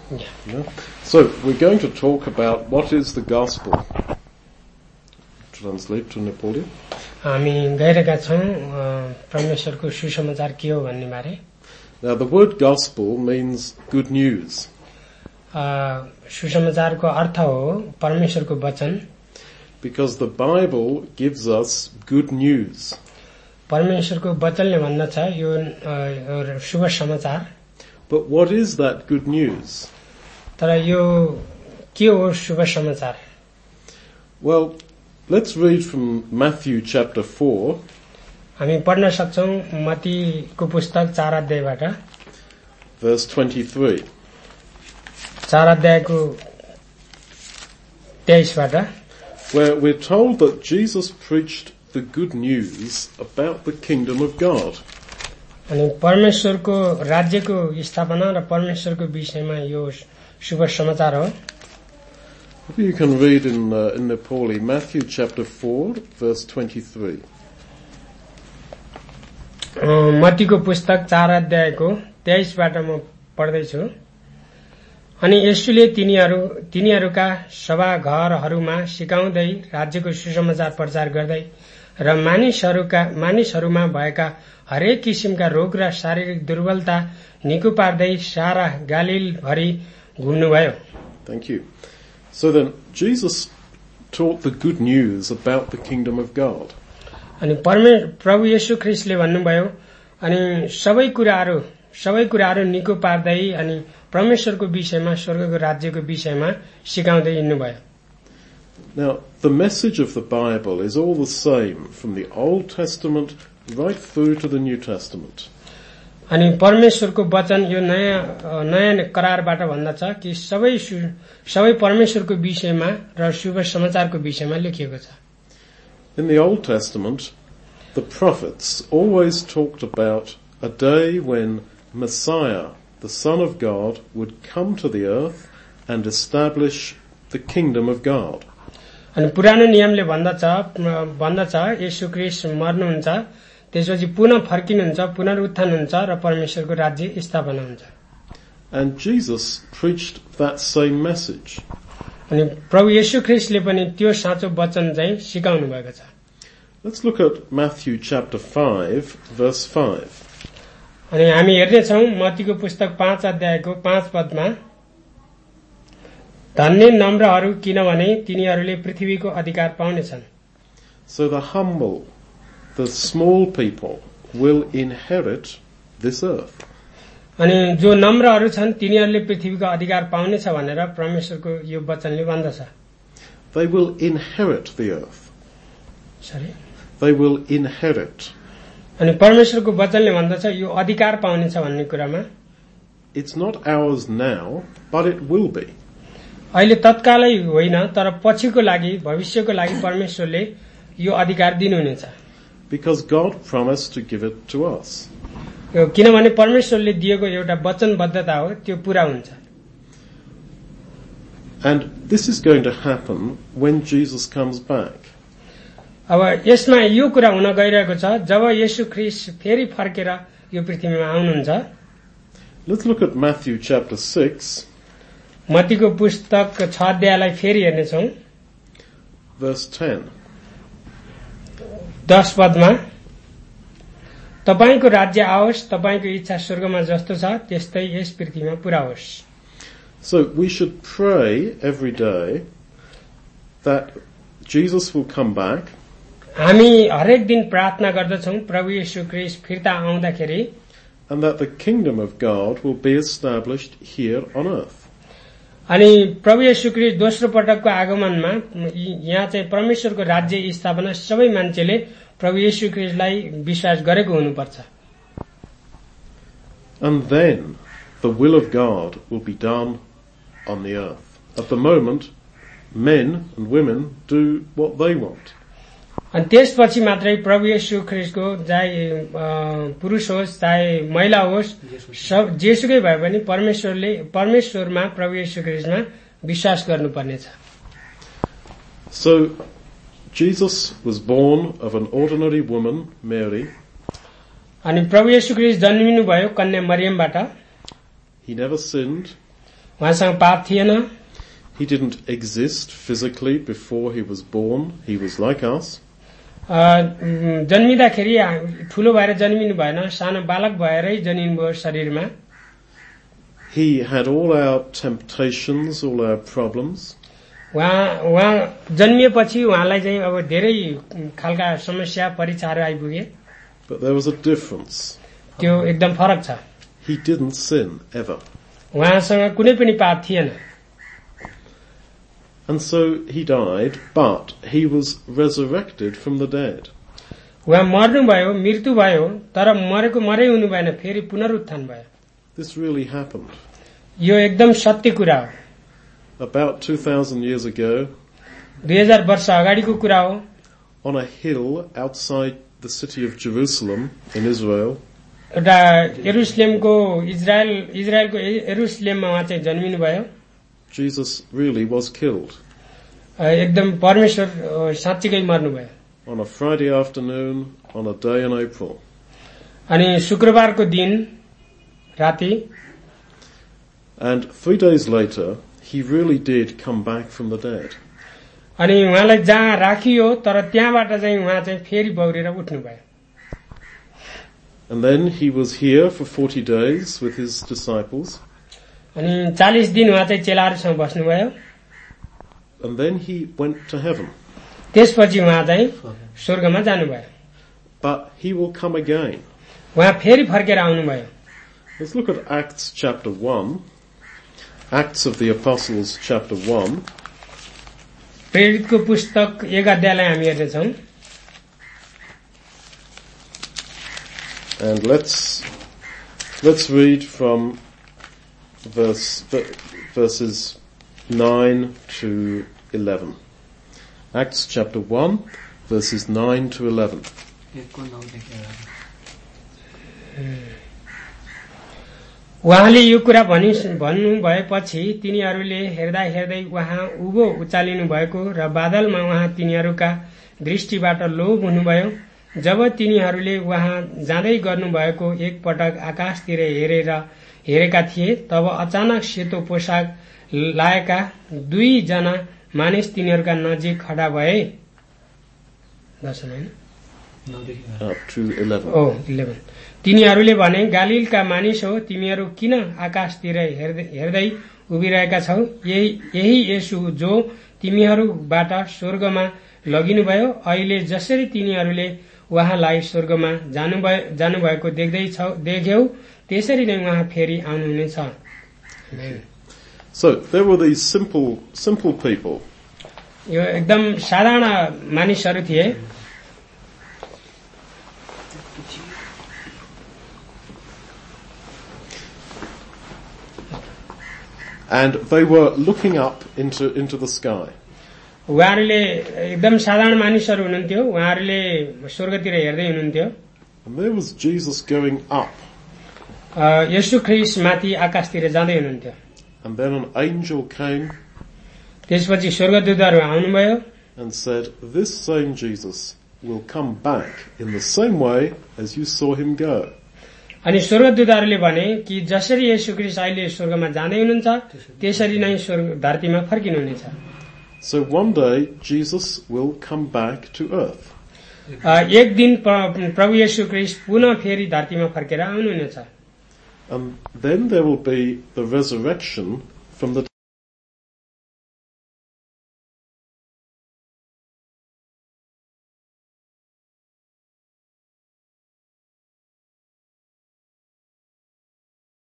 Yeah. So we're going to talk about what is the gospel. Translate to Nepali. हामी गइरहेका छौं परमेश्वरको सुसमाचार के हो भन्ने बारे. Now the word gospel means good news. सुसमाचारको अर्थ हो परमेश्वरको वचन. Because the Bible gives us good news. परमेश्वरको वचनले भन्दछ यो शुभ समाचार. But what is that good news? तर यो के हो शुभ समाचार? Well, let's read from Matthew chapter 4. हामी पढ्न सक्छौं मत्तीको पुस्तक 4 अध्यायबाट. Verse 23. 4 अध्यायको 23 बाट. Where we're told that Jesus preached the good news about the kingdom of God. अनि परमेश्वरको राज्यको स्थापना र परमेश्वरको विषयमा यो शुभ समाचार हो. Maybe you can read in Nepali, Matthew chapter 4, verse 23. मत्तीको पुस्तक 4 अध्यायको 23 बाट म पढ्दैछु. अनि येशूले तिनीहरूका सभा घरहरूमा सिकाउँदै राज्यको सुसमाचार प्रचार गर्दै र मानिसहरूमा भएका हरेक किसिमका रोग र शारीरिक दुर्बलता निको पार्दै सारा गालिल भरि घुम्नुभयो. Thank you. So then, Jesus taught the good news about the kingdom of God. अनि प्रभु येशू ख्रीष्टले भन्नुभयो अनि सबै कुराहरू निको पार्दै अनि परमेश्वरको विषयमा स्वर्गको राज्यको विषयमा सिकाउँदै हिँड्नुभयो. Now, the message of the Bible is all the सame from the Old Testament right through to the New Testament. अनि परमेश्वरको वचन यो नयाँ करारबाट भन्दछ कि सबै परमेश्वरको विषयमा र शुभ समाचारको विषयमा लेखिएको छ. In the Old Testament, the prophets always talked about a day when Messiah, the Son of God, would come to the earth and establish the kingdom of God. अनि पुरानो नियमले भन्दछ येशू ख्रीष्ट मर्नुहुन्छ, त्यसपछि पुनः फर्किनुहुन्छ, पुनरुत्थान हुन्छ र परमेश्वरको राज्य स्थापना हुन्छ. And Jesus preached that same message. अनि प्रभु येशू ख्रीष्टले पनि त्यो साँचो वचन चाहिँ सिकाउनु भएको छ. Let's look at Matthew chapter 5 verse 5. अनि हामी हेर्ने छौं मत्तीको पुस्तक 5 अध्यायको 5 पदमा, धन्य नम्रहरू किनभने तिनीहरूले पृथ्वीको अधिकार पाउनेछन्. So the humble, the small people will inherit this earth. अनि जो नम्रहरू छन् तिनीहरूले पृथ्वीको अधिकार पाउनेछ भनेर परमेश्वरको यो वचनले भन्दछ. They will inherit the earth. सरी They will inherit. अनि परमेश्वरको वचनले भन्दछ यो अधिकार पाउनेछ भन्ने कुरामा. It's not ours now, but it will be. अहिले तत्कालै होइन तर पछिको लागि भविष्यको लागि परमेश्वरले यो अधिकार दिनुहुनेछ. Because God promised to give it to us. किनभने परमेश्वरले दिएको एउटा वचनबद्धता हो, त्यो पूरा हुन्छ. And this is going to happen when Jesus comes back. अब यसमा यो कुरा हुन गइरहेको छ जब येशू ख्रीष्ट फेरि फर्केर यो पृथ्वीमा आउनुहुन्छ. Let's look at Matthew chapter 6. मत्तीको पुस्तक 6 अध्यायलाई फेरि हेर्ने छौं. Verse 10. 10 पदमा, तपाईको राज्य आओस्, तपाईको इच्छा स्वर्गमा जस्तो छ त्यस्तै यस पृथ्वीमा पूरा होस्. So we should pray every day that Jesus will come back. हामी हरेक दिन प्रार्थना गर्दछौं प्रभु येशू ख्रीष्ट फिर्ता आउँदाखेरि, and that the kingdom of God will be established here on earth. अनि प्रभु येशू ख्रीष्ट दोस्रो पटकको आगमनमा यहाँ चाहिँ परमेश्वरको राज्य स्थापना सबै मान्छेले प्रभु येशू ख्रीष्टलाई विश्वास गरेको हुनुपर्छ. And then the will of God will be done on the earth. At the moment, men and women do what they want. अनि त्यसपछि मात्रै प्रभु येशू ख्रीष्टको चाहे पुरुष होस् चाहे महिला होस् जेसुकै भए पनि परमेश्वरमा प्रभु येशू ख्रीष्टमा विश्वास गर्नुपर्नेछ. So Jesus was born of an ordinary woman, Mary. अनि प्रभु येशू ख्रीष्ट जन्मिनु भयो कन्या मरियमबाट. He never sinned. उहाँसँग पाप थिएन. He didn't exist physically before he was born. He was like us. जन्मिँदाखेरि ठूलो भएर जन्मिनु भएन, सानो बालक भएरै जन्मिनु भयो शरीरमा. He had all our temptations, all our problems. उहाँ जन्मिएपछि उहाँलाई चाहिँ अब धेरै खालका समस्या परीक्षाहरू आइपुगे. But there was a difference. त्यो एकदम फरक छ. He didn't sin ever. उहाँसँग कुनै पनि पाप थिएन. And so he died, but he was resurrected from the dead. उहाँ मर्नुभयो, मृत्यु भयो, तर मरै हुनु भएन, फेरि पुनरुत्थान भयो. This really happened. यो एकदम सत्य कुरा हो. About 2000 years ago, 2000 वर्ष अगाडिको कुरा हो. on a hill outside the city of Jerusalem in Israel, एउटा यरुशलेमको इजरायलको यरुशलेममा उहाँ चाहिँ जन्मिनु भयो. Jesus really was killed. एकदम परमेश्वर साँच्चीकै मर्नु भयो. On a Friday afternoon, on a day in April. अनि शुक्रबारको दिन राति. And 3 days later, he really did come back from the dead. अनि उहाँलाई जहाँ राखियो, तर त्यहाँबाट चाहिँ उहाँ चाहिँ फेरि बौरेर उठ्नु भयो. And then he was here for 40 days with his disciples. अनि 40 दिन उहाँ चाहिँ चेलाहरूसँग बस्नुभयो. And then he went to heaven. त्यसपछि उहाँ चाहिँ स्वर्गमा जानुभयो. But he will come again. उहाँ फेरि फर्केर आउनुभयो. Let's look at Acts chapter 1. Acts of the Apostles chapter 1. प्रेरितको पुस्तक 1 अध्यायलाई हामी हेर्नेछौँ. And let's read from verses 9 to 11. Acts chapter 1, verses 9 to 11. उहाँले यो कुरा भन्नु भएपछि तिनीहरूले हेर्दा हेर्दै उहाँ उभो उचालिनु भएको र बादलमा उहाँ तिनीहरूका दृष्टिबाट लोभ हुनुभयो. जब तिनीहरूले उहाँ जाँदै गर्नुभएको एक पटक आकाशतिर हेरेका थिए, तब अचानक सेतो पोशाक लाएका 2 जना मानिस तिनीहरूका नजिक खडा भए. 11 तिनीहरूले भने, गालिलका मानिस हो, तिमीहरू किन आकाशतिर हेर्दै उभिरहेका छौ? यही येशू जो तिमीहरूबाट स्वर्गमा लगिनुभयो, अहिले जसरी तिनीहरूले उहाँलाई स्वर्गमा जानुभएको देख्यौ, त्यसरी नै उहाँ फेरि आउनुहुनेछ. So there were these simple people. यो एकदम साधारण मानिसहरू थिए. And they were looking up into the sky. उहाँहरूले एकदम साधारण मानिसहरू हुनुहुन्थ्यो. उहाँहरूले स्वर्गतिर हेर्दै हुनुहुन्थ्यो. And there was Jesus going up. येशू ख्रीष्ट माथि आकाशतिर जाँदै हुनुहुन्थ्यो. And then an angel came. त्यसपछि स्वर्गदूतहरू आउनुभयो. And said, this same Jesus will come back in the same way as you saw him go. अनि स्वर्गदूतहरूले भने कि जसरी येशू ख्रीष्ट अहिले स्वर्गमा जाँदै हुनुहुन्छ, त्यसरी नै धरतीमा फर्किनुहुनेछ. So one day Jesus will come back to earth. एक दिन प्रभु येशू ख्रीष्ट पुनः फेरि धरतीमा फर्केर आउनुहुनेछ. And then there will be the resurrection from the